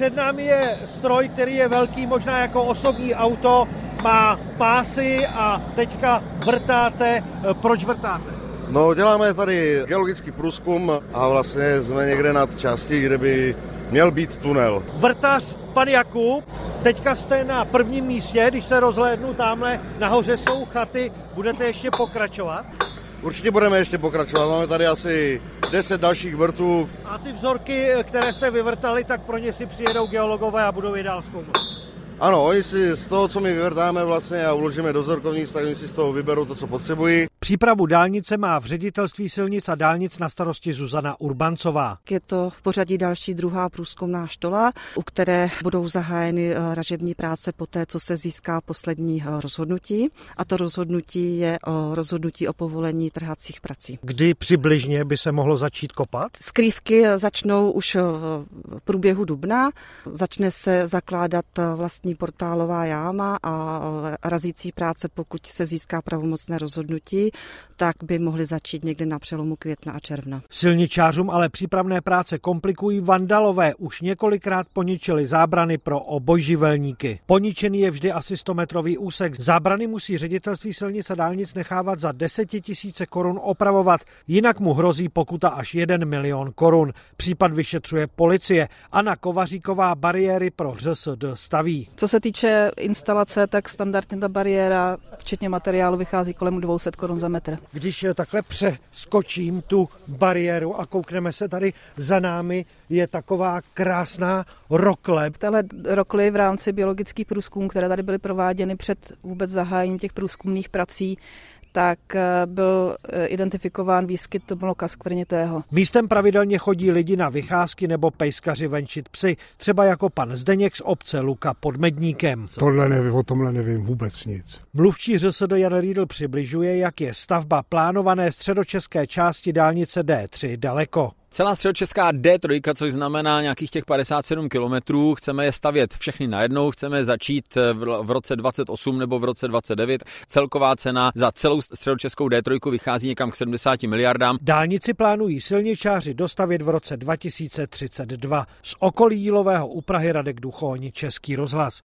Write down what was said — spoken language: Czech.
Před námi je stroj, který je velký, možná jako osobní auto, má pásy a teďka vrtáte. Proč vrtáte? No, děláme tady geologický průzkum a vlastně jsme někde nad částí, kde by měl být tunel. Vrtař pan Jakub, teďka jste na prvním místě, když se rozhlédnu tamhle, nahoře jsou chaty, budete ještě pokračovat? Určitě budeme ještě pokračovat, máme tady asi 10 dalších vrtů. A ty vzorky, které jste vyvrtali, tak pro ně si přijedou geologové a budou je dál zkoumat? Ano, oni si z toho, co my vyvrtáme vlastně a uložíme do vzorkovnic, tak oni si z toho vyberou to, co potřebují. Přípravu dálnice má v Ředitelství silnic a dálnic na starosti Zuzana Urbancová. Je to v pořadí další druhá průzkumná štola, u které budou zahájeny ražební práce poté, co se získá poslední rozhodnutí. A to rozhodnutí je rozhodnutí o povolení trhacích prací. Kdy přibližně by se mohlo začít kopat? Skrývky začnou už v průběhu dubna. Začne se zakládat vlastní portálová jáma a razící práce, pokud se získá pravomocné rozhodnutí, tak by mohly začít někde na přelomu května a června. Silničářům ale přípravné práce komplikují vandalové. Už několikrát poničili zábrany pro obojživelníky. Poničený je vždy asi 100-metrový úsek. Zábrany musí Ředitelství silnic a dálnic nechávat za 10 000 korun opravovat, jinak mu hrozí pokuta až 1 milion korun. Případ vyšetřuje policie. Anna Kovaříková bariéry pro ŘSD staví. Co se týče instalace, tak standardně ta bariéra, včetně materiálu, vychází kolem 200 korun za metr. Když takhle přeskočím tu bariéru a koukneme se tady za námi, je taková krásná rokle. V téhle rokli v rámci biologických průzkumů, které tady byly prováděny před vůbec zahájením těch průzkumných prací, tak byl identifikován výskyt mloka skvrnitého. Místem pravidelně chodí lidi na vycházky nebo pejskaři venčit psy, třeba jako pan Zdeněk z obce Luka pod Medníkem. O tomhle nevím vůbec nic. Mluvčí ŘSD Jan Riedl přibližuje, jak je stavba plánované středočeské části dálnice D3 daleko. Celá středočeská D3, což znamená nějakých těch 57 kilometrů, chceme je stavět všechny najednou, chceme začít v roce 28 nebo v roce 29. Celková cena za celou středočeskou D3 vychází někam k 70 miliardám. Dálnici plánují silničáři dostavět v roce 2032. Z okolí Jílového u Prahy Radek Duchoň, Český rozhlas.